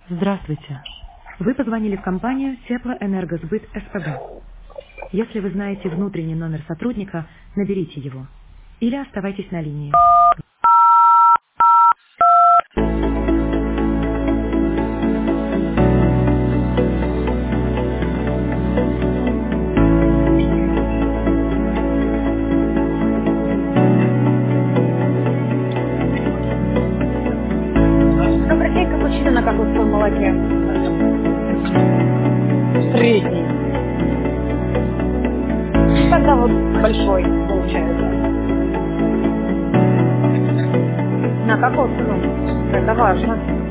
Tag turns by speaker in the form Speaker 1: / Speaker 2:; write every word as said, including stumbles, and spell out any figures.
Speaker 1: Здравствуйте. Вы позвонили в компанию Теплоэнергосбыт СПБ. Если вы знаете внутренний номер сотрудника, наберите его. Или оставайтесь на линии.
Speaker 2: Добрый день, капучино на кокосовом молоке. Средний. И тогда вот большой получается. На кокосовом. Это важно.